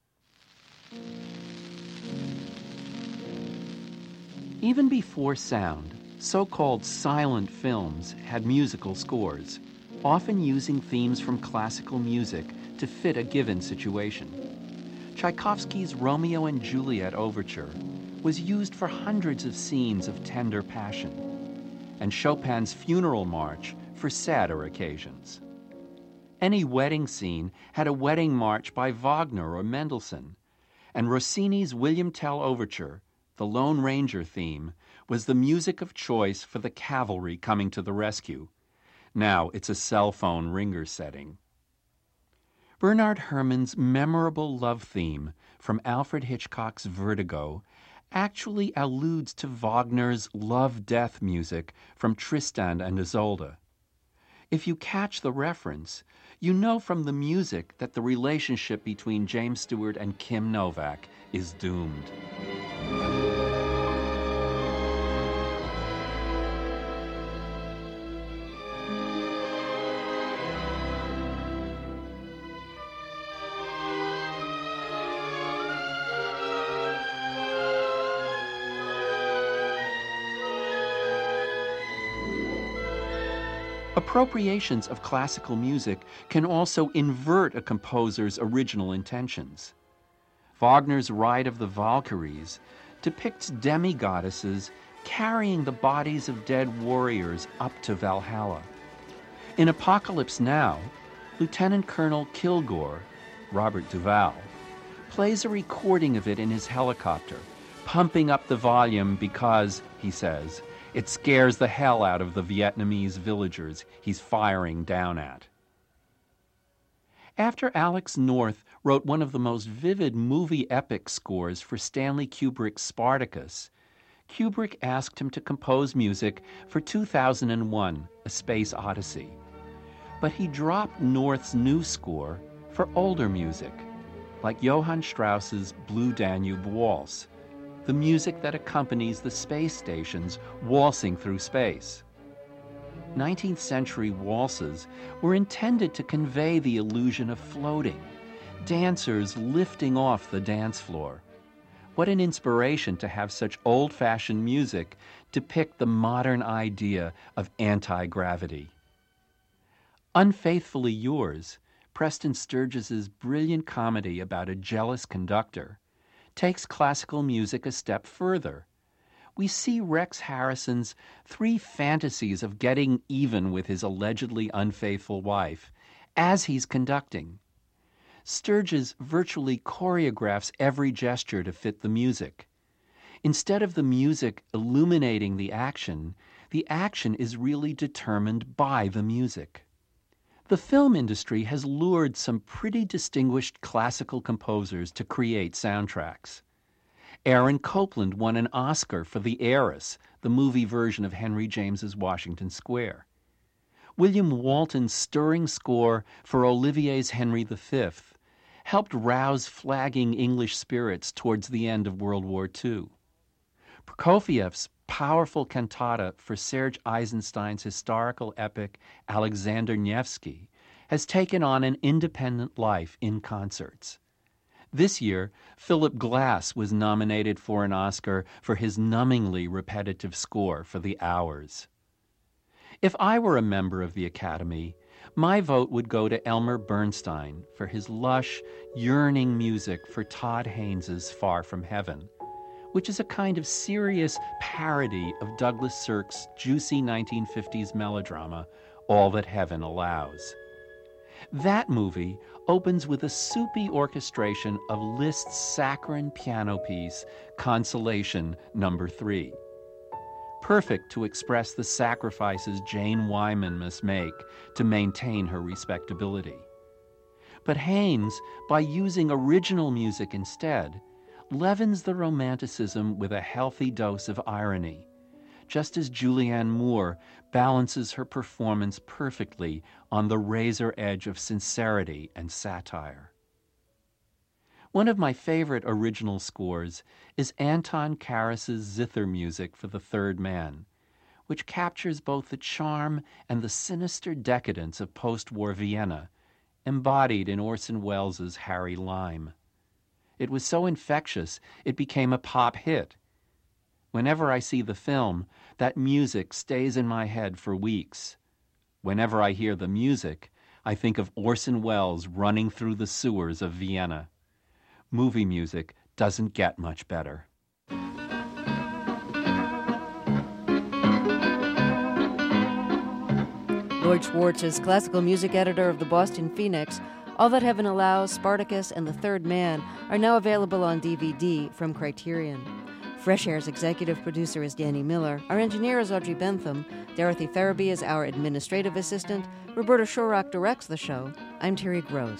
Even before sound, so-called silent films had musical scores, often using themes from classical music to fit a given situation. Tchaikovsky's Romeo and Juliet overture was used for hundreds of scenes of tender passion, and Chopin's Funeral March for sadder occasions. Any wedding scene had a wedding march by Wagner or Mendelssohn, and Rossini's William Tell overture, the Lone Ranger theme, was the music of choice for the cavalry coming to the rescue. Now it's a cell phone ringer setting. Bernard Herrmann's memorable love theme from Alfred Hitchcock's Vertigo actually alludes to Wagner's love-death music from Tristan and Isolde. If you catch the reference, you know from the music that the relationship between James Stewart and Kim Novak is doomed. Appropriations of classical music can also invert a composer's original intentions. Wagner's Ride of the Valkyries depicts demigoddesses carrying the bodies of dead warriors up to Valhalla. In Apocalypse Now, Lieutenant Colonel Kilgore, Robert Duvall, plays a recording of it in his helicopter, pumping up the volume because, he says, it scares the hell out of the Vietnamese villagers he's firing down at. After Alex North wrote one of the most vivid movie epic scores for Stanley Kubrick's Spartacus, Kubrick asked him to compose music for two thousand one, A Space Odyssey. But he dropped North's new score for older music, like Johann Strauss's Blue Danube Waltz, the music that accompanies the space stations waltzing through space. nineteenth century waltzes were intended to convey the illusion of floating, dancers lifting off the dance floor. What an inspiration to have such old-fashioned music depict the modern idea of anti-gravity. Unfaithfully Yours, Preston Sturges's brilliant comedy about a jealous conductor, takes classical music a step further. We see Rex Harrison's three fantasies of getting even with his allegedly unfaithful wife as he's conducting. Sturges virtually choreographs every gesture to fit the music. Instead of the music illuminating the action, the action is really determined by the music. The film industry has lured some pretty distinguished classical composers to create soundtracks. Aaron Copland won an Oscar for The Heiress, the movie version of Henry James's Washington Square. William Walton's stirring score for Olivier's Henry the Fifth helped rouse flagging English spirits towards the end of World War Two. Prokofiev's powerful cantata for Serge Eisenstein's historical epic Alexander Nevsky has taken on an independent life in concerts. This year, Philip Glass was nominated for an Oscar for his numbingly repetitive score for The Hours. If I were a member of the Academy, my vote would go to Elmer Bernstein for his lush, yearning music for Todd Haynes's Far From Heaven, which is a kind of serious parody of Douglas Sirk's juicy nineteen fifties melodrama, All That Heaven Allows. That movie opens with a soupy orchestration of Liszt's saccharine piano piece, Consolation Number Three. Perfect to express the sacrifices Jane Wyman must make to maintain her respectability. But Haynes, by using original music instead, leavens the romanticism with a healthy dose of irony, just as Julianne Moore balances her performance perfectly on the razor edge of sincerity and satire. One of my favorite original scores is Anton Karas's zither music for The Third Man, which captures both the charm and the sinister decadence of post-war Vienna, embodied in Orson Welles' Harry Lime. It was so infectious, it became a pop hit. Whenever I see the film, that music stays in my head for weeks. Whenever I hear the music, I think of Orson Welles running through the sewers of Vienna. Movie music doesn't get much better. Lloyd Schwartz is classical music editor of the Boston Phoenix. All That Heaven Allows, Spartacus, and The Third Man are now available on D V D from Criterion. Fresh Air's executive producer is Danny Miller. Our engineer is Audrey Bentham. Dorothy Farabee is our administrative assistant. Roberta Shorrock directs the show. I'm Terry Gross.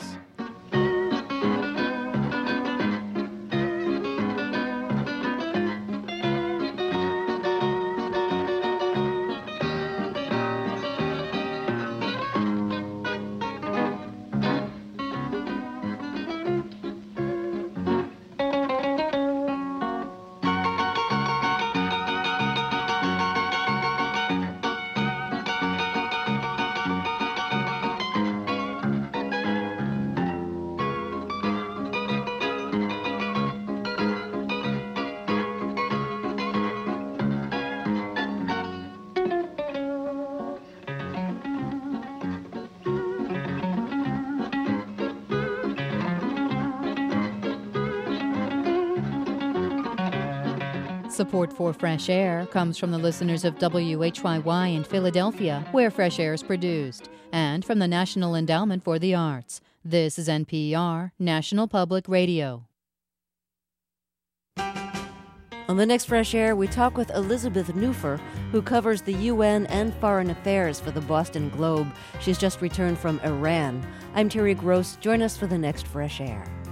Support for Fresh Air comes from the listeners of W H Y Y in Philadelphia, where Fresh Air is produced, and from the National Endowment for the Arts. This is N P R, National Public Radio. On the next Fresh Air, we talk with Elizabeth Newfer, who covers the U N and foreign affairs for the Boston Globe. She's just returned from Iran. I'm Terry Gross. Join us for the next Fresh Air.